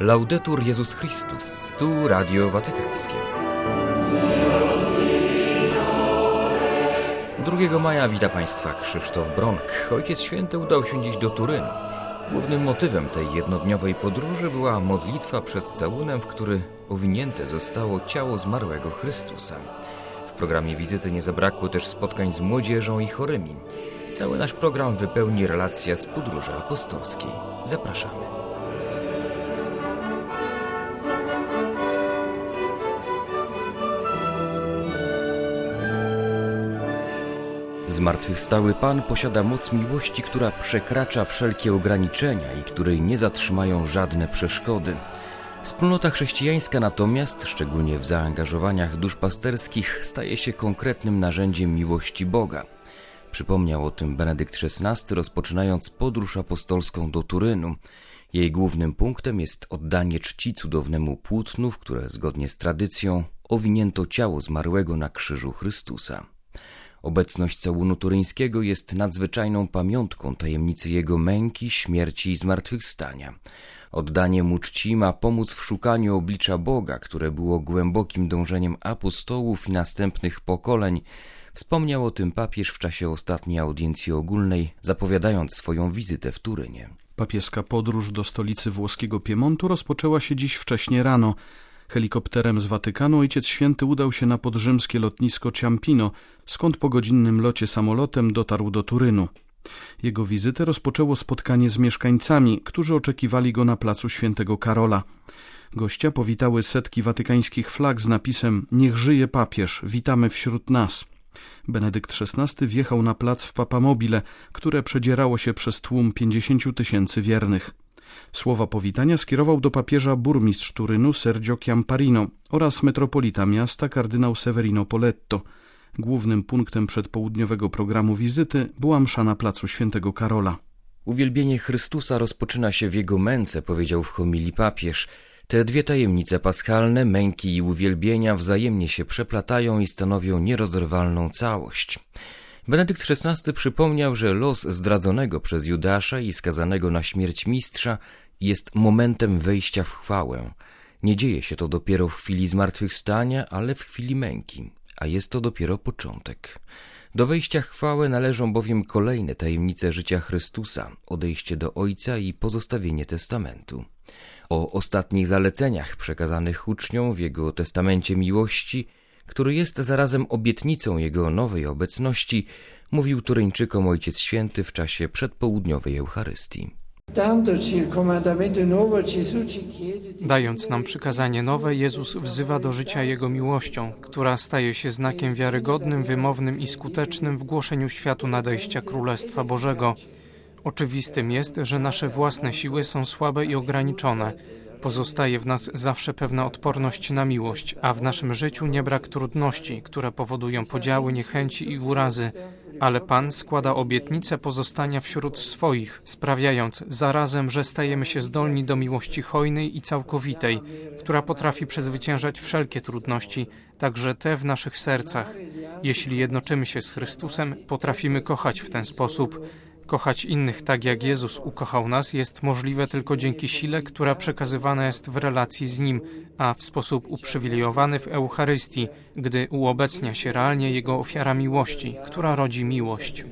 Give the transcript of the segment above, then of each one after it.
Laudetur Jezus Chrystus, tu Radio Watykańskie. 2 maja wita Państwa Krzysztof Bronk. Ojciec Święty udał się dziś do Turynu. Głównym motywem tej jednodniowej podróży była modlitwa przed całunem, w który owinięte zostało ciało zmarłego Chrystusa. W programie wizyty nie zabrakło też spotkań z młodzieżą i chorymi. Cały nasz program wypełni relacja z podróży apostolskiej. Zapraszamy. Zmartwychwstały Pan posiada moc miłości, która przekracza wszelkie ograniczenia i której nie zatrzymają żadne przeszkody. Wspólnota chrześcijańska natomiast, szczególnie w zaangażowaniach duszpasterskich, staje się konkretnym narzędziem miłości Boga. Przypomniał o tym Benedykt XVI, rozpoczynając podróż apostolską do Turynu. Jej głównym punktem jest oddanie czci cudownemu płótnu, w które zgodnie z tradycją owinięto ciało zmarłego na krzyżu Chrystusa. Obecność całunu turyńskiego jest nadzwyczajną pamiątką tajemnicy Jego męki, śmierci i zmartwychwstania. Oddanie mu czci ma pomóc w szukaniu oblicza Boga, które było głębokim dążeniem apostołów i następnych pokoleń. Wspomniał o tym papież w czasie ostatniej audiencji ogólnej, zapowiadając swoją wizytę w Turynie. Papieska podróż do stolicy włoskiego Piemontu rozpoczęła się dziś wcześnie rano. Helikopterem z Watykanu Ojciec Święty udał się na podrzymskie lotnisko Ciampino, skąd po godzinnym locie samolotem dotarł do Turynu. Jego wizytę rozpoczęło spotkanie z mieszkańcami, którzy oczekiwali go na placu Świętego Karola. Gościa powitały setki watykańskich flag z napisem „Niech żyje papież, witamy wśród nas”. Benedykt XVI wjechał na plac w Papamobile, które przedzierało się przez tłum 50 000 wiernych. Słowa powitania skierował do papieża burmistrz Turynu Sergio Chiamparino oraz metropolita miasta kardynał Severino Poletto. Głównym punktem przedpołudniowego programu wizyty była msza na placu Świętego Karola. Uwielbienie Chrystusa rozpoczyna się w Jego męce, powiedział w homilii papież. Te dwie tajemnice paschalne, męki i uwielbienia, wzajemnie się przeplatają i stanowią nierozerwalną całość. Benedykt XVI przypomniał, że los zdradzonego przez Judasza i skazanego na śmierć mistrza jest momentem wejścia w chwałę. Nie dzieje się to dopiero w chwili zmartwychwstania, ale w chwili męki, a jest to dopiero początek. Do wejścia w chwałę należą bowiem kolejne tajemnice życia Chrystusa, odejście do Ojca i pozostawienie testamentu. O ostatnich zaleceniach przekazanych uczniom w Jego testamencie miłości, który jest zarazem obietnicą Jego nowej obecności, mówił Turyńczykom Ojciec Święty w czasie przedpołudniowej Eucharystii. Dając nam przykazanie nowe, Jezus wzywa do życia Jego miłością, która staje się znakiem wiarygodnym, wymownym i skutecznym w głoszeniu światu nadejścia Królestwa Bożego. Oczywistym jest, że nasze własne siły są słabe i ograniczone. Pozostaje w nas zawsze pewna odporność na miłość, a w naszym życiu nie brak trudności, które powodują podziały, niechęci i urazy. Ale Pan składa obietnicę pozostania wśród swoich, sprawiając zarazem, że stajemy się zdolni do miłości hojnej i całkowitej, która potrafi przezwyciężać wszelkie trudności, także te w naszych sercach. Jeśli jednoczymy się z Chrystusem, potrafimy kochać w ten sposób. Kochać innych tak, jak Jezus ukochał nas, jest możliwe tylko dzięki sile, która przekazywana jest w relacji z Nim, a w sposób uprzywilejowany w Eucharystii, gdy uobecnia się realnie Jego ofiara miłości, która rodzi miłość.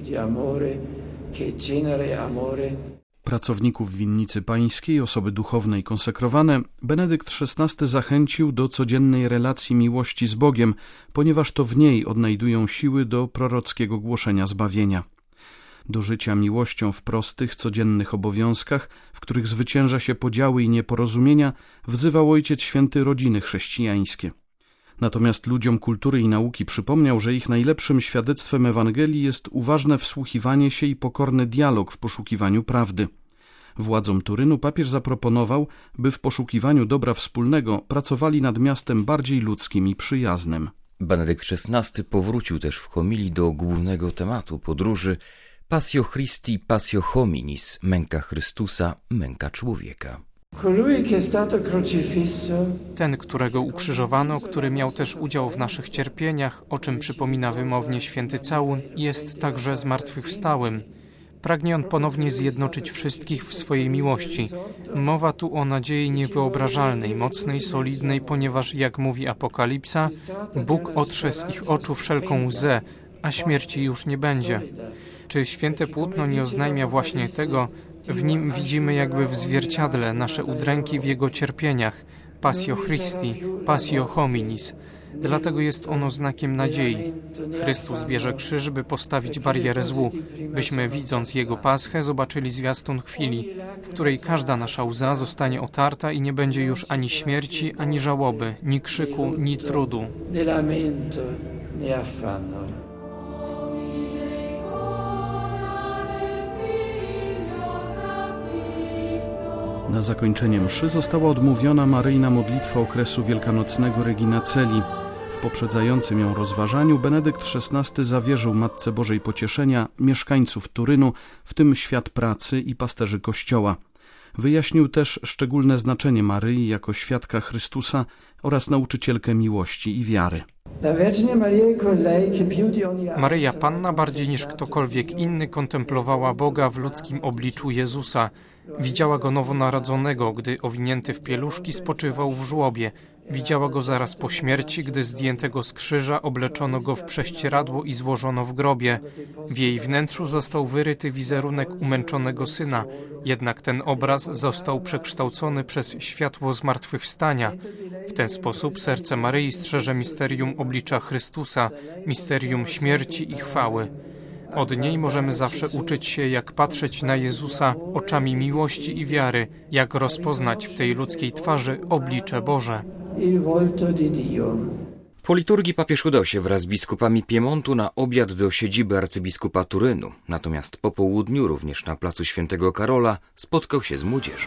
Pracowników winnicy pańskiej, osoby duchowne i konsekrowane, Benedykt XVI zachęcił do codziennej relacji miłości z Bogiem, ponieważ to w niej odnajdują siły do prorockiego głoszenia zbawienia. Do życia miłością w prostych, codziennych obowiązkach, w których zwycięża się podziały i nieporozumienia, wzywał Ojciec Święty rodziny chrześcijańskie. Natomiast ludziom kultury i nauki przypomniał, że ich najlepszym świadectwem Ewangelii jest uważne wsłuchiwanie się i pokorny dialog w poszukiwaniu prawdy. Władzom Turynu papież zaproponował, by w poszukiwaniu dobra wspólnego pracowali nad miastem bardziej ludzkim i przyjaznym. Benedykt XVI powrócił też w homilii do głównego tematu podróży Passio Christi, Passio Hominis, męka Chrystusa, męka człowieka. Ten, którego ukrzyżowano, który miał też udział w naszych cierpieniach, o czym przypomina wymownie święty całun, jest także zmartwychwstałym. Pragnie On ponownie zjednoczyć wszystkich w swojej miłości. Mowa tu o nadziei niewyobrażalnej, mocnej, solidnej, ponieważ, jak mówi Apokalipsa, Bóg otrze z ich oczu wszelką łzę, a śmierci już nie będzie. Czy święte płótno nie oznajmia właśnie tego? W nim widzimy jakby w zwierciadle nasze udręki w Jego cierpieniach, Passio Christi, Passio hominis. Dlatego jest ono znakiem nadziei. Chrystus bierze krzyż, by postawić barierę złu, byśmy, widząc Jego Paschę, zobaczyli zwiastun chwili, w której każda nasza łza zostanie otarta i nie będzie już ani śmierci, ani żałoby, ni krzyku, ni trudu. Na zakończenie mszy została odmówiona maryjna modlitwa okresu wielkanocnego Regina Coeli. W poprzedzającym ją rozważaniu Benedykt XVI zawierzył Matce Bożej Pocieszenia mieszkańców Turynu, w tym świat pracy i pasterzy Kościoła. Wyjaśnił też szczególne znaczenie Maryi jako świadka Chrystusa oraz nauczycielkę miłości i wiary. Maryja Panna bardziej niż ktokolwiek inny kontemplowała Boga w ludzkim obliczu Jezusa. Widziała Go nowonarodzonego, gdy owinięty w pieluszki spoczywał w żłobie. Widziała Go zaraz po śmierci, gdy zdjętego z krzyża obleczono Go w prześcieradło i złożono w grobie. W jej wnętrzu został wyryty wizerunek umęczonego Syna, jednak ten obraz został przekształcony przez światło zmartwychwstania. W ten sposób serce Maryi strzeże misterium oblicza Chrystusa, misterium śmierci i chwały. Od niej możemy zawsze uczyć się, jak patrzeć na Jezusa oczami miłości i wiary, jak rozpoznać w tej ludzkiej twarzy oblicze Boże. Po liturgii papież udał się wraz z biskupami Piemontu na obiad do siedziby arcybiskupa Turynu. Natomiast po południu, również na placu Świętego Karola, spotkał się z młodzieżą.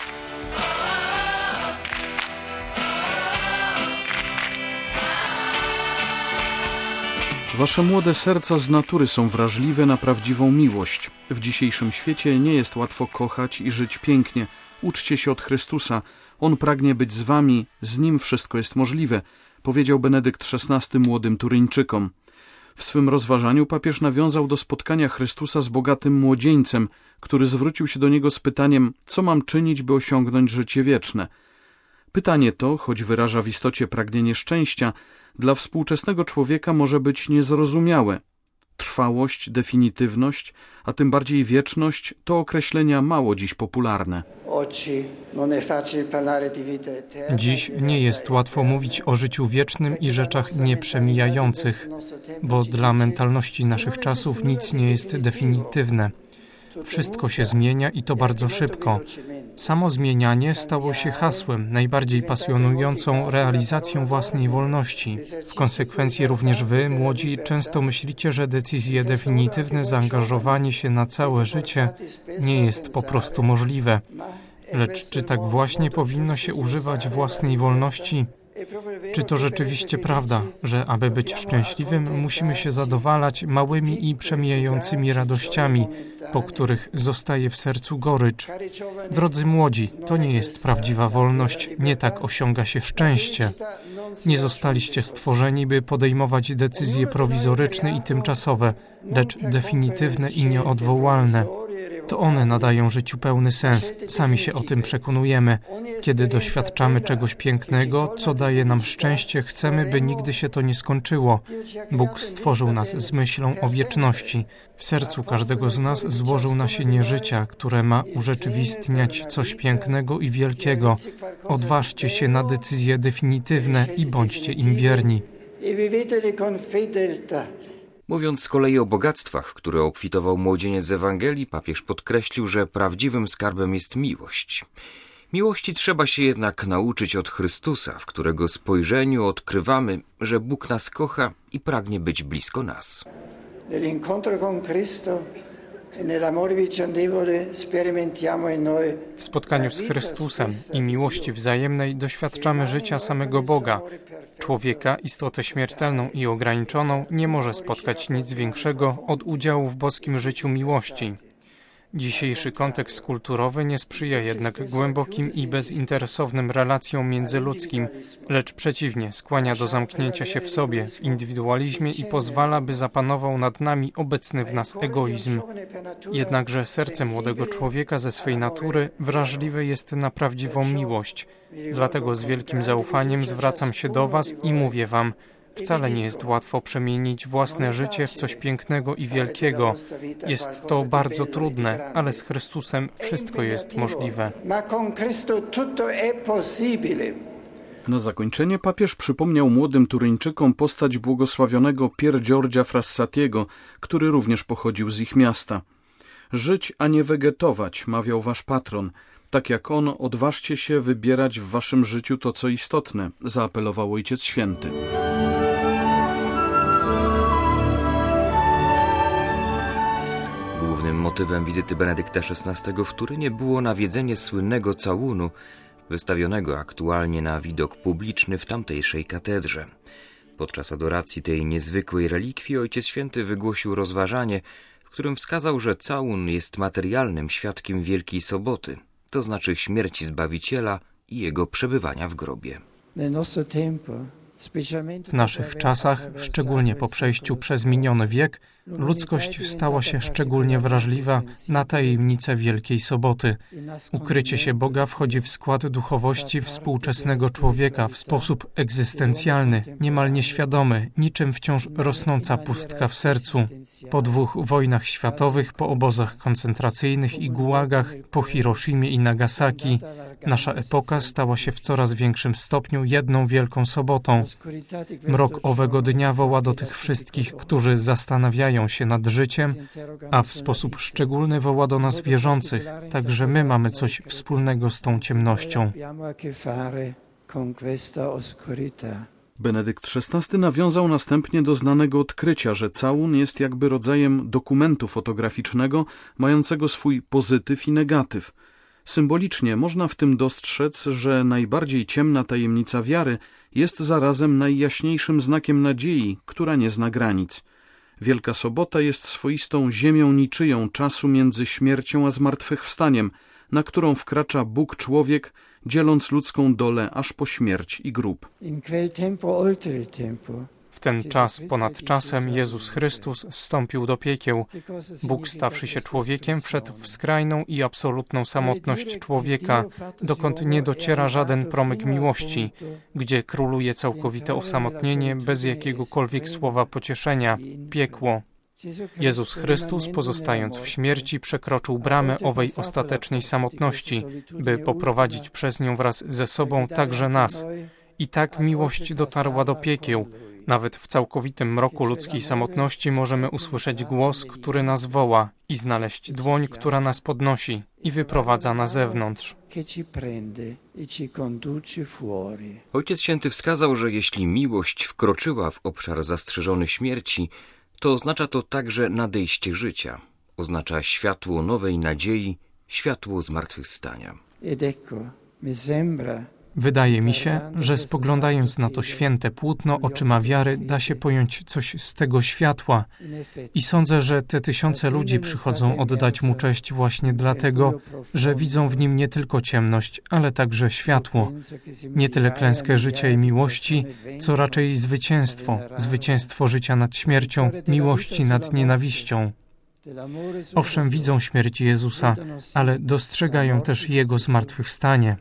Wasze młode serca z natury są wrażliwe na prawdziwą miłość. W dzisiejszym świecie nie jest łatwo kochać i żyć pięknie. Uczcie się od Chrystusa. On pragnie być z wami, z Nim wszystko jest możliwe, powiedział Benedykt XVI młodym Turyńczykom. W swym rozważaniu papież nawiązał do spotkania Chrystusa z bogatym młodzieńcem, który zwrócił się do niego z pytaniem, co mam czynić, by osiągnąć życie wieczne. Pytanie to, choć wyraża w istocie pragnienie szczęścia, dla współczesnego człowieka może być niezrozumiałe. Trwałość, definitywność, a tym bardziej wieczność to określenia mało dziś popularne. Dziś nie jest łatwo mówić o życiu wiecznym i rzeczach nieprzemijających, bo dla mentalności naszych czasów nic nie jest definitywne. Wszystko się zmienia i to bardzo szybko. Samo zmienianie stało się hasłem, najbardziej pasjonującą realizacją własnej wolności. W konsekwencji również wy, młodzi, często myślicie, że decyzje definitywne, zaangażowanie się na całe życie nie jest po prostu możliwe. Lecz czy tak właśnie powinno się używać własnej wolności? Czy to rzeczywiście prawda, że aby być szczęśliwym, musimy się zadowalać małymi i przemijającymi radościami, po których zostaje w sercu gorycz? Drodzy młodzi, to nie jest prawdziwa wolność, nie tak osiąga się szczęście. Nie zostaliście stworzeni, by podejmować decyzje prowizoryczne i tymczasowe, lecz definitywne i nieodwołalne. To one nadają życiu pełny sens. Sami się o tym przekonujemy. Kiedy doświadczamy czegoś pięknego, co daje nam szczęście, chcemy, by nigdy się to nie skończyło. Bóg stworzył nas z myślą o wieczności. W sercu każdego z nas złożył nasienie życia, które ma urzeczywistniać coś pięknego i wielkiego. Odważcie się na decyzje definitywne i bądźcie im wierni. Mówiąc z kolei o bogactwach, w które obfitował młodzieniec z Ewangelii, papież podkreślił, że prawdziwym skarbem jest miłość. Miłości trzeba się jednak nauczyć od Chrystusa, w którego spojrzeniu odkrywamy, że Bóg nas kocha i pragnie być blisko nas. W spotkaniu z Chrystusem i miłości wzajemnej doświadczamy życia samego Boga. Człowieka, istotę śmiertelną i ograniczoną, nie może spotkać nic większego od udziału w boskim życiu miłości. Dzisiejszy kontekst kulturowy nie sprzyja jednak głębokim i bezinteresownym relacjom międzyludzkim, lecz przeciwnie, skłania do zamknięcia się w sobie, w indywidualizmie i pozwala, by zapanował nad nami obecny w nas egoizm. Jednakże serce młodego człowieka ze swej natury wrażliwe jest na prawdziwą miłość. Dlatego z wielkim zaufaniem zwracam się do Was i mówię Wam, wcale nie jest łatwo przemienić własne życie w coś pięknego i wielkiego. Jest to bardzo trudne, ale z Chrystusem wszystko jest możliwe. Na zakończenie papież przypomniał młodym Turyńczykom postać błogosławionego Pier Giorgia Frassatiego, który również pochodził z ich miasta. Żyć, a nie wegetować, mawiał wasz patron. Tak jak on, odważcie się wybierać w waszym życiu to, co istotne, zaapelował Ojciec Święty. Głównym motywem wizyty Benedykta XVI w Turynie było nawiedzenie słynnego całunu, wystawionego aktualnie na widok publiczny w tamtejszej katedrze. Podczas adoracji tej niezwykłej relikwii Ojciec Święty wygłosił rozważanie, w którym wskazał, że całun jest materialnym świadkiem Wielkiej Soboty, to znaczy śmierci Zbawiciela i Jego przebywania w grobie. W naszych czasach, szczególnie po przejściu przez miniony wiek, ludzkość stała się szczególnie wrażliwa na tajemnicę Wielkiej Soboty. Ukrycie się Boga wchodzi w skład duchowości współczesnego człowieka w sposób egzystencjalny, niemal nieświadomy, niczym wciąż rosnąca pustka w sercu. Po 2 wojnach światowych, po obozach koncentracyjnych i gułagach, po Hiroshimie i Nagasaki, nasza epoka stała się w coraz większym stopniu jedną wielką sobotą. Mrok owego dnia woła do tych wszystkich, którzy zastanawiają się nad życiem, a w sposób szczególny woła do nas wierzących, także my mamy coś wspólnego z tą ciemnością. Benedykt XVI nawiązał następnie do znanego odkrycia, że całun jest jakby rodzajem dokumentu fotograficznego mającego swój pozytyw i negatyw. Symbolicznie można w tym dostrzec, że najbardziej ciemna tajemnica wiary jest zarazem najjaśniejszym znakiem nadziei, która nie zna granic. Wielka Sobota jest swoistą ziemią niczyją czasu między śmiercią a zmartwychwstaniem, na którą wkracza Bóg człowiek, dzieląc ludzką dolę aż po śmierć i grób. W ten czas ponad czasem Jezus Chrystus zstąpił do piekieł. Bóg, stawszy się człowiekiem, wszedł w skrajną i absolutną samotność człowieka, dokąd nie dociera żaden promyk miłości, gdzie króluje całkowite osamotnienie bez jakiegokolwiek słowa pocieszenia, piekło. Jezus Chrystus, pozostając w śmierci, przekroczył bramę owej ostatecznej samotności, by poprowadzić przez nią wraz ze sobą także nas. I tak miłość dotarła do piekieł. Nawet w całkowitym mroku ludzkiej samotności możemy usłyszeć głos, który nas woła i znaleźć dłoń, która nas podnosi i wyprowadza na zewnątrz. Ojciec Święty wskazał, że jeśli miłość wkroczyła w obszar zastrzeżony śmierci, to oznacza to także nadejście życia. Oznacza światło nowej nadziei, światło zmartwychwstania. Wydaje mi się, że spoglądając na to święte płótno oczyma wiary, da się pojąć coś z tego światła. I sądzę, że te tysiące ludzi przychodzą oddać mu cześć właśnie dlatego, że widzą w nim nie tylko ciemność, ale także światło. Nie tyle klęskę życia i miłości, co raczej zwycięstwo. Zwycięstwo życia nad śmiercią, miłości nad nienawiścią. Owszem, widzą śmierć Jezusa, ale dostrzegają też Jego zmartwychwstanie.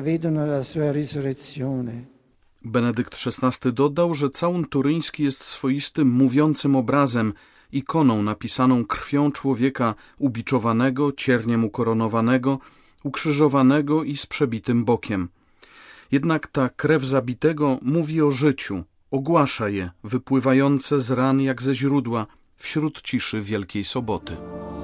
Benedykt XVI dodał, że całun turyński jest swoistym mówiącym obrazem, ikoną napisaną krwią człowieka ubiczowanego, cierniem ukoronowanego, ukrzyżowanego i z przebitym bokiem. Jednak ta krew zabitego mówi o życiu, ogłasza je, wypływające z ran jak ze źródła, wśród ciszy Wielkiej Soboty.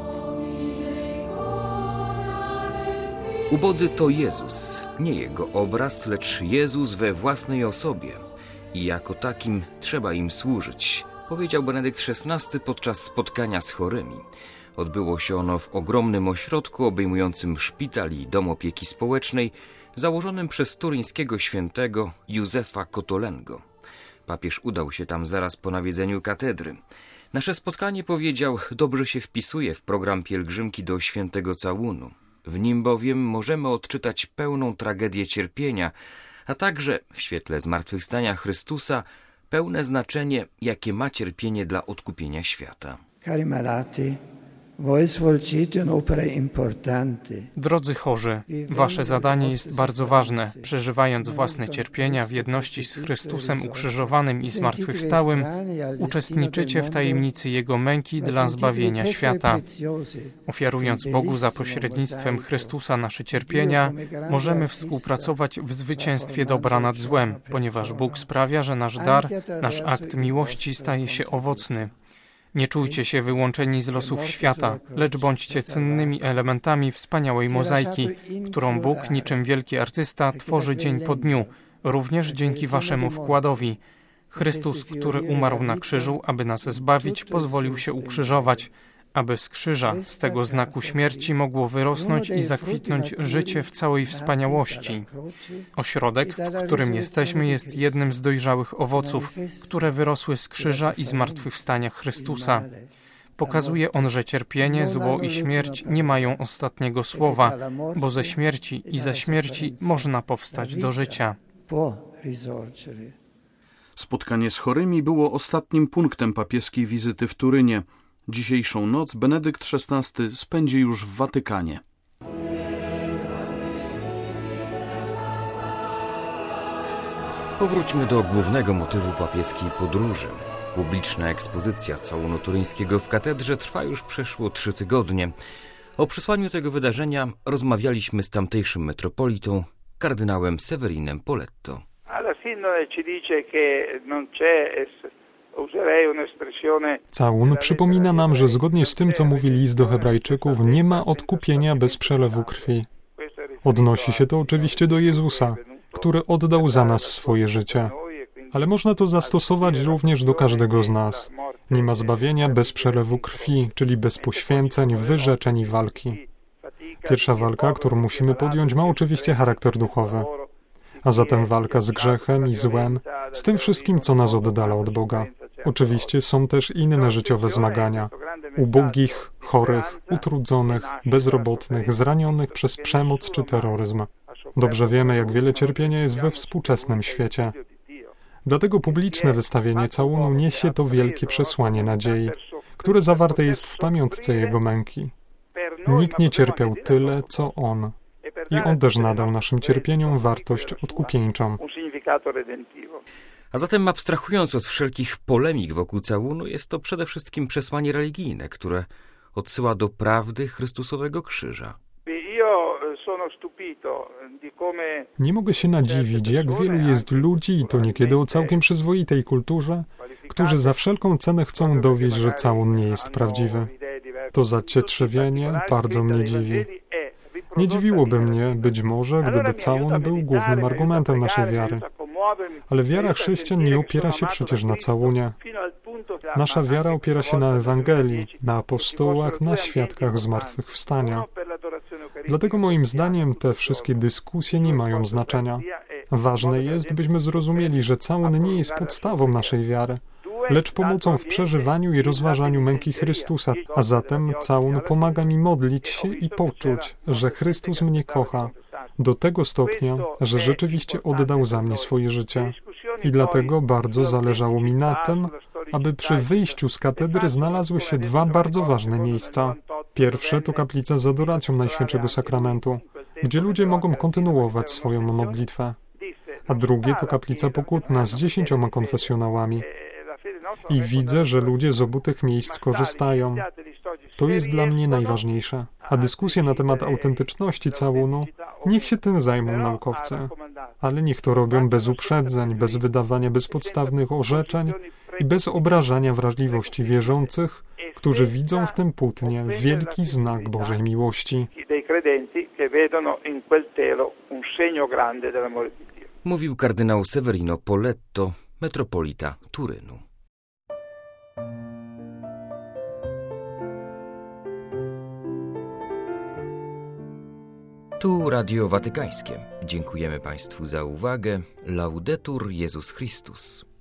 Ubodzy to Jezus, nie Jego obraz, lecz Jezus we własnej osobie. I jako takim trzeba im służyć, powiedział Benedykt XVI podczas spotkania z chorymi. Odbyło się ono w ogromnym ośrodku obejmującym szpital i dom opieki społecznej, założonym przez turyńskiego świętego Józefa Kotolengo. Papież udał się tam zaraz po nawiedzeniu katedry. Nasze spotkanie, powiedział, dobrze się wpisuje w program pielgrzymki do Świętego Całunu. W nim bowiem możemy odczytać pełną tragedię cierpienia, a także w świetle zmartwychwstania Chrystusa pełne znaczenie, jakie ma cierpienie dla odkupienia świata. Cari malati, voi svolgete un'opera importante. Drodzy chorzy, wasze zadanie jest bardzo ważne. Przeżywając własne cierpienia w jedności z Chrystusem ukrzyżowanym i zmartwychwstałym, uczestniczycie w tajemnicy Jego męki dla zbawienia świata. Ofiarując Bogu za pośrednictwem Chrystusa nasze cierpienia, możemy współpracować w zwycięstwie dobra nad złem, ponieważ Bóg sprawia, że nasz dar, nasz akt miłości staje się owocny. Nie czujcie się wyłączeni z losów świata, lecz bądźcie cennymi elementami wspaniałej mozaiki, którą Bóg, niczym wielki artysta, tworzy dzień po dniu, również dzięki waszemu wkładowi. Chrystus, który umarł na krzyżu, aby nas zbawić, pozwolił się ukrzyżować, aby z krzyża, z tego znaku śmierci, mogło wyrosnąć i zakwitnąć życie w całej wspaniałości. Ośrodek, w którym jesteśmy, jest jednym z dojrzałych owoców, które wyrosły z krzyża i zmartwychwstania Chrystusa. Pokazuje on, że cierpienie, zło i śmierć nie mają ostatniego słowa, bo ze śmierci i za śmierci można powstać do życia. Spotkanie z chorymi było ostatnim punktem papieskiej wizyty w Turynie. Dzisiejszą noc Benedykt XVI spędzi już w Watykanie. Powróćmy do głównego motywu papieskiej podróży. Publiczna ekspozycja Całunu Turyńskiego w katedrze trwa już przeszło 3 tygodnie. O przesłaniu tego wydarzenia rozmawialiśmy z tamtejszym metropolitą, kardynałem Severinem Poletto. Całun przypomina nam, że zgodnie z tym, co mówi list do Hebrajczyków, nie ma odkupienia bez przelewu krwi. Odnosi się to oczywiście do Jezusa, który oddał za nas swoje życie. Ale można to zastosować również do każdego z nas. Nie ma zbawienia bez przelewu krwi, czyli bez poświęceń, wyrzeczeń i walki. Pierwsza walka, którą musimy podjąć, ma oczywiście charakter duchowy. A zatem walka z grzechem i złem, z tym wszystkim, co nas oddala od Boga. Oczywiście są też inne życiowe zmagania. Ubogich, chorych, utrudzonych, bezrobotnych, zranionych przez przemoc czy terroryzm. Dobrze wiemy, jak wiele cierpienia jest we współczesnym świecie. Dlatego publiczne wystawienie całunu niesie to wielkie przesłanie nadziei, które zawarte jest w pamiątce Jego męki. Nikt nie cierpiał tyle, co On. I On też nadał naszym cierpieniom wartość odkupieńczą. A zatem, abstrahując od wszelkich polemik wokół całunu, jest to przede wszystkim przesłanie religijne, które odsyła do prawdy Chrystusowego krzyża. Nie mogę się nadziwić, jak wielu jest ludzi, i to niekiedy o całkiem przyzwoitej kulturze, którzy za wszelką cenę chcą dowieść, że całun nie jest prawdziwy. To zacietrzewienie bardzo mnie dziwi. Nie dziwiłoby mnie, być może, gdyby całun był głównym argumentem naszej wiary. Ale wiara chrześcijan nie opiera się przecież na całunie. Nasza wiara opiera się na Ewangelii, na apostołach, na świadkach zmartwychwstania. Dlatego moim zdaniem te wszystkie dyskusje nie mają znaczenia. Ważne jest, byśmy zrozumieli, że całun nie jest podstawą naszej wiary, lecz pomocą w przeżywaniu i rozważaniu męki Chrystusa, a zatem całun pomaga mi modlić się i poczuć, że Chrystus mnie kocha, do tego stopnia, że rzeczywiście oddał za mnie swoje życie. I dlatego bardzo zależało mi na tym, aby przy wyjściu z katedry znalazły się 2 bardzo ważne miejsca. Pierwsze to kaplica z adoracją Najświętszego Sakramentu, gdzie ludzie mogą kontynuować swoją modlitwę. A drugie to kaplica pokutna z 10 konfesjonałami. I widzę, że ludzie z obu tych miejsc korzystają. To jest dla mnie najważniejsze. A dyskusje na temat autentyczności całunu, niech się tym zajmą naukowcy. Ale niech to robią bez uprzedzeń, bez wydawania bezpodstawnych orzeczeń i bez obrażania wrażliwości wierzących, którzy widzą w tym płótnie wielki znak Bożej miłości. Mówił kardynał Severino Poletto, metropolita Turynu. Tu Radio Watykańskie. Dziękujemy Państwu za uwagę. Laudetur Jezus Chrystus.